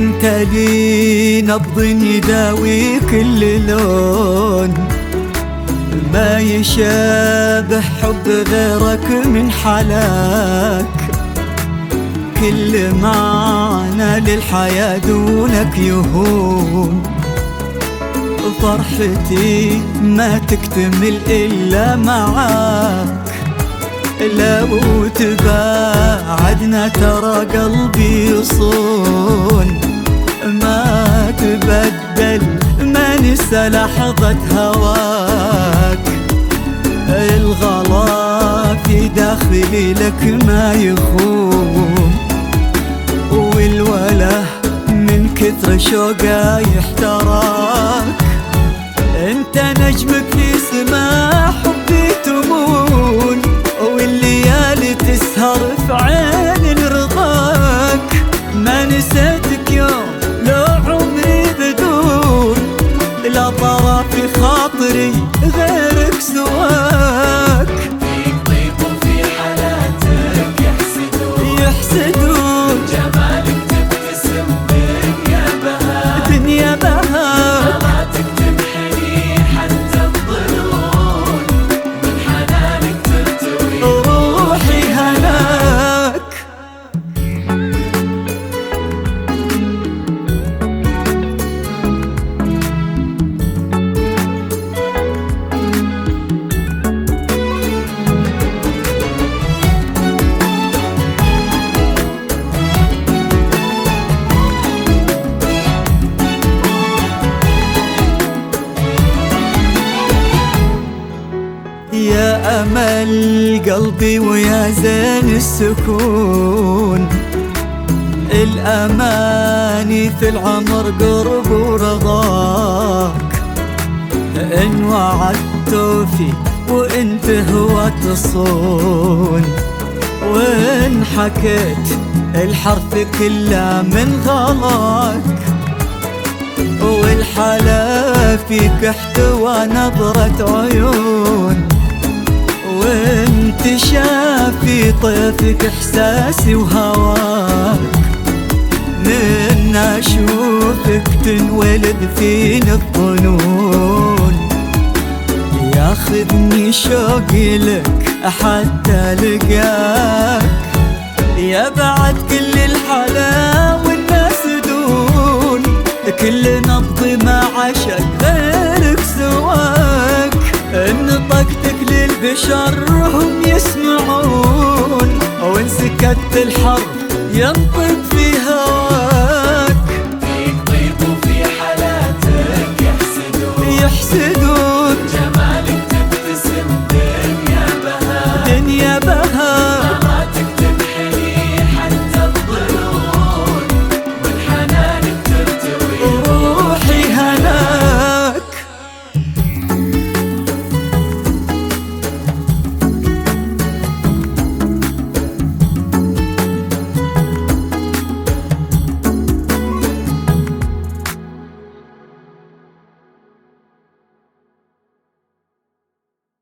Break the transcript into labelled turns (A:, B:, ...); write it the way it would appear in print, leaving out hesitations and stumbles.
A: انت لي نبض يداوي كل لون، ما يشابه حب غيرك من حلاك، كل معنى للحياة دونك يهون، فرحتي ما تكتمل إلا معاك، لو تباعدنا ترى قلبي يصون، ما تبدل ما نسى لحظة هواك، الغلا في داخلي لك ما يخون، والوله من كثر شوقه يحتراك، انت نجمك في سما حبي تمون، والليالي تسهر في عين رضاك، ما نسيتك يوم لو عمري بدون، لا طرى في خاطري غيرك سواك،
B: فيك طيب وفي حالاتك يحسدون جمالك تبتسم دنيا بهاء،
A: دنيا بهاء
B: صلاتك تمحني حتى الظنون، من حنانك ترتوي
A: روحي هناك. يا أمل قلبي ويا زين السكون، الأماني في العمر قرب ورضاك، إن وعدت وفي وإنت هو تصون، وإن حكيت الحرف كله من غلاك، والحلا فيك احتوى نظرة عيون، وانت شافي طيفك احساسي وهواك، من اشوفك تنولد فيني الظنون، ياخذني شوقي لك حتى لقاك، يا بعد كل الحلا والناس دون، كل نبض ما عشق غيرك سواك، ان طقتك للبشر هم يسمعون، وان سكت الحرف ينطق في هواك،
B: فيك طيب وفي حالاتك يحسدون
A: يحسدون